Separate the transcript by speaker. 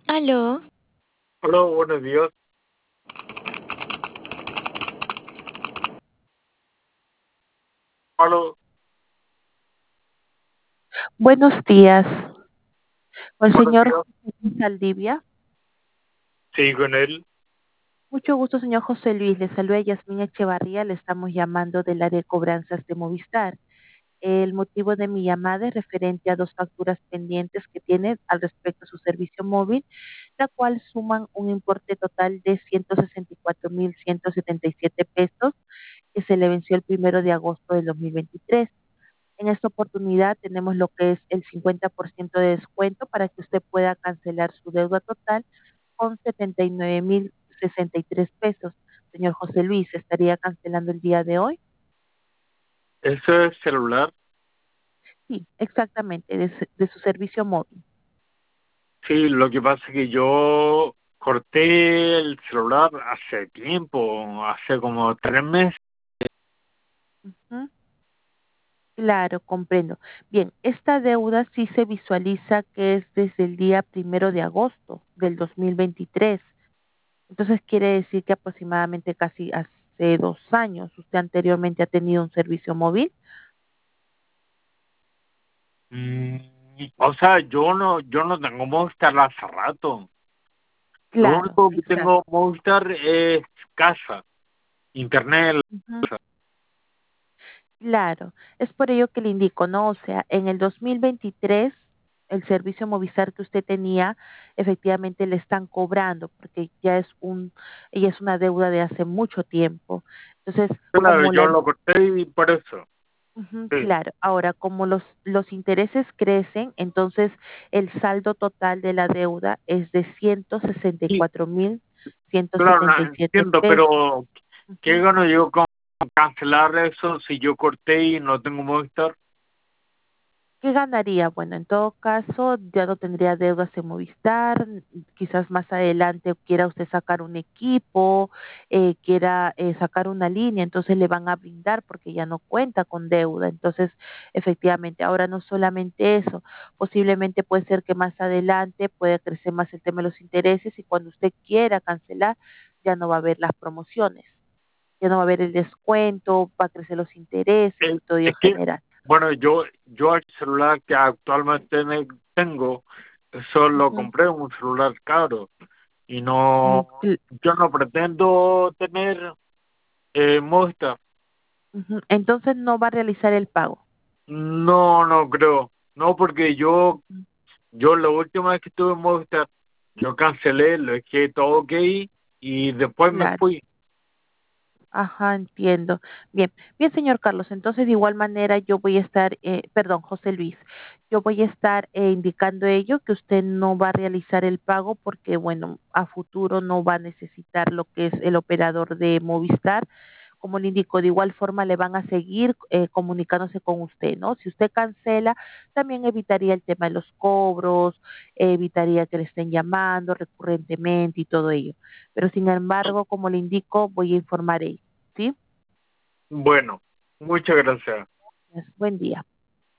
Speaker 1: Aló,
Speaker 2: Hola, buenos días. Hola,
Speaker 1: buenos días. Con el
Speaker 2: buenos
Speaker 1: señor
Speaker 2: días.
Speaker 1: José Luis Saldivia.
Speaker 2: Sí, con él.
Speaker 1: Mucho gusto, señor José Luis. Le saluda Yasmín Echevarría. Le estamos llamando del área de cobranzas de Movistar. El motivo de mi llamada es referente a dos facturas pendientes que tiene al respecto a su servicio móvil, la cual suman un importe total de 164.177 pesos que se le venció el 1 de agosto del 2023. En esta oportunidad tenemos lo que es el 50% de descuento para que usted pueda cancelar su deuda total con 79.063 pesos. Señor José Luis, ¿estaría cancelando el día de hoy?
Speaker 2: Eso es celular.
Speaker 1: Sí, exactamente, de su servicio móvil.
Speaker 2: Sí, lo que pasa es que yo corté el celular hace tiempo, hace como 3 meses.
Speaker 1: Ujú. Claro, comprendo. Bien, esta deuda sí se visualiza que es desde el día 1 de agosto del 2023. Entonces quiere decir que aproximadamente casi hace 2 años usted anteriormente ha tenido un servicio móvil.
Speaker 2: Mm, o sea, yo no tengo Movistar hace rato. Lo
Speaker 1: Claro,
Speaker 2: único que
Speaker 1: exacto.
Speaker 2: tengo Movistar es casa, internet.
Speaker 1: Ujú. Claro, es por ello que le indico, ¿no? O sea, en el 2023, el servicio Movistar que usted tenía, efectivamente le están cobrando, porque ya es una deuda de hace mucho tiempo. Entonces,
Speaker 2: Claro,
Speaker 1: como
Speaker 2: yo
Speaker 1: la,
Speaker 2: lo corté y por eso.
Speaker 1: ujú,
Speaker 2: Sí,
Speaker 1: claro, ahora como los intereses crecen, entonces el saldo total de la deuda es de ciento sesenta y
Speaker 2: sí,
Speaker 1: cuatro mil ciento
Speaker 2: claro, no,
Speaker 1: setenta y siete
Speaker 2: entiendo,
Speaker 1: pesos.
Speaker 2: pero ¿qué
Speaker 1: Ujú.
Speaker 2: gano yo con cancelar eso si yo corté y no tengo Movistar?
Speaker 1: ¿Qué ganaría? Bueno, en todo caso, ya no tendría deudas en Movistar, quizás más adelante quiera usted sacar un equipo, quiera sacar una línea, entonces le van a brindar porque ya no cuenta con deuda. Entonces, efectivamente, ahora no solamente eso, posiblemente puede ser que más adelante pueda crecer más el tema de los intereses y cuando usted quiera cancelar, ya no va a haber las promociones, ya no va a haber el descuento, va a crecer los intereses y todo ello
Speaker 2: Es que,
Speaker 1: general.
Speaker 2: bueno, yo el celular que actualmente tengo, solo
Speaker 1: Ujú.
Speaker 2: compré un celular caro y no,
Speaker 1: Mm.
Speaker 2: yo no pretendo tener Movistar.
Speaker 1: Ujú. Entonces no va a realizar el pago.
Speaker 2: No, no creo. No, porque
Speaker 1: Ujú.
Speaker 2: yo la última vez que tuve Movistar, yo cancelé, lo dejé todo ok y después me
Speaker 1: Claro.
Speaker 2: fui.
Speaker 1: Ajá, entiendo. Bien, bien, señor Carlos. Entonces, de igual manera, yo voy a estar, perdón, José Luis, yo voy a estar indicando ello, que usted no va a realizar el pago porque, bueno, a futuro no va a necesitar lo que es el operador de Movistar. Como le indico, de igual forma le van a seguir comunicándose con usted, ¿no? Si usted cancela, también evitaría el tema de los cobros, evitaría que le estén llamando recurrentemente y todo ello. Pero sin embargo, como le indico, voy a informar ello. ¿Sí?
Speaker 2: Bueno, muchas gracias.
Speaker 1: Buen día.